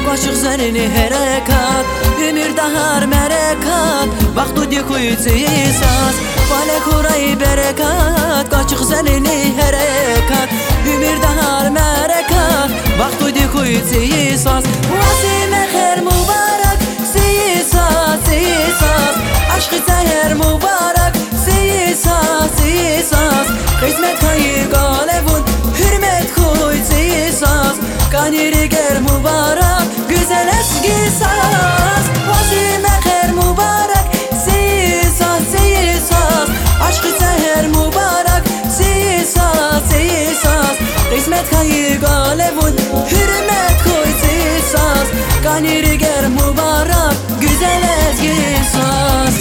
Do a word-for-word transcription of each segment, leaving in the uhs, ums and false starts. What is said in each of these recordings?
Başıq zərini hərəkat, ümür dahar mərəkat, vaxtı dikuyucuyisaz, vale kurayı bərəkat. Başıq zərini hərəkat, ümür dahar mərəkat, vaxtı dikuyucuyisaz. Vasime xər mübarək, siyisaz, siyisaz, aşkı zəhər mübarək, siyisaz, siyisaz. Hizmet kayı galevun, hürmet koy, siyisaz, kaniri ger mübarək, güzel eski saz. Vasime xər mübarək, siyisaz, siyisaz, aşkı zəhər mübarək, siyisaz, siyisaz. Hizmet kayı galevun, hürmet koy, siyisaz, kaniri ger mübarək, güzel eski saz.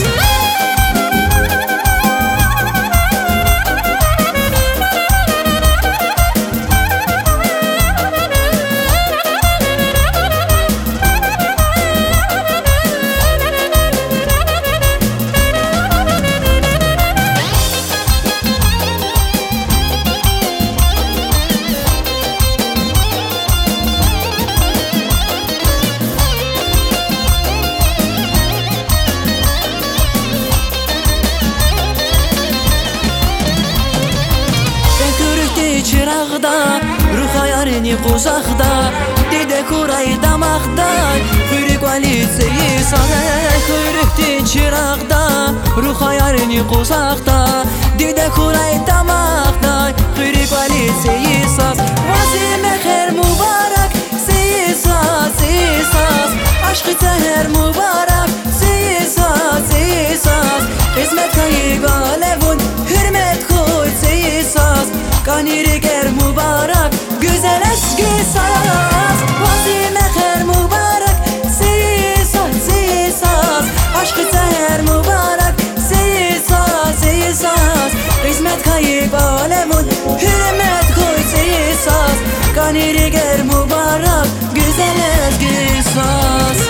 Çıraqda, ruh ayarini quzaqda, didə kurayı damaqda, xürük valisiyi sarək. Xürükdi çıraqda, ruh ayarini quzaqda, didə kurayı damaqda, xürük valisiyi saz. Vasime xər mübarək, siyisaz, siyisaz, aşkı zəhər mübarək, siyisaz, siyisaz. Hizmet kayı galevun, hürmet koy, siyisaz, kaniri ger mübarək, güzel eski saz. Vasime xər mübarək, siyisaz, siyisaz, aşkı zəhər mübarək, siyisaz, siyisaz. Hizmet kayı galevun, hürmet koy, siyisaz, kaniri ger mübarək, güzel eski saz.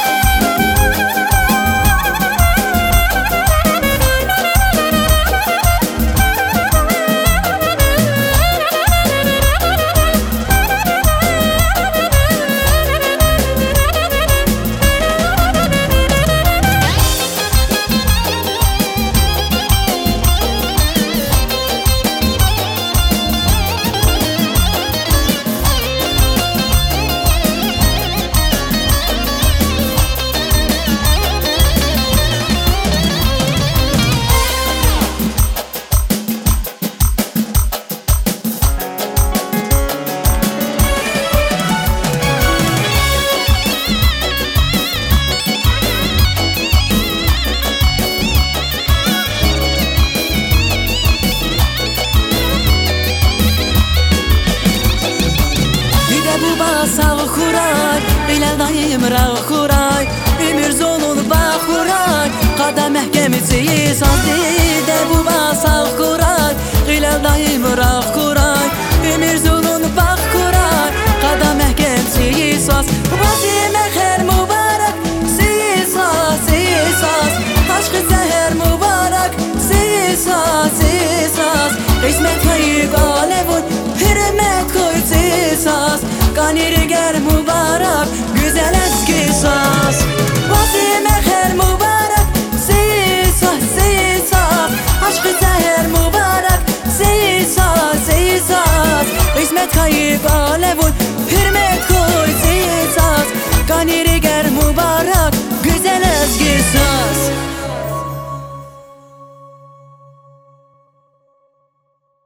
Sağ kuray, bilal dayım rağ kuray, ümür zonun bağ kuray, qada məhkəmisi saz. Didə bu sağ kuray, bilal dayım rağ kuray, ümür zonun bağ kuray, qada məhkəmisi saz. Vasime xər mübarək, siyisaz, siyisaz, aşkı zəhər mübarək, siyisaz, siyisaz. Hizmet kayı galevun, hürmet koy, siyisaz, kaniri ger mübarək, güzel eski saz. Vasime xər mübarək, siyisaz, siyisaz, aşkı zəhər mübarək, siyisaz, siyisaz. Hizmet kayı galevun,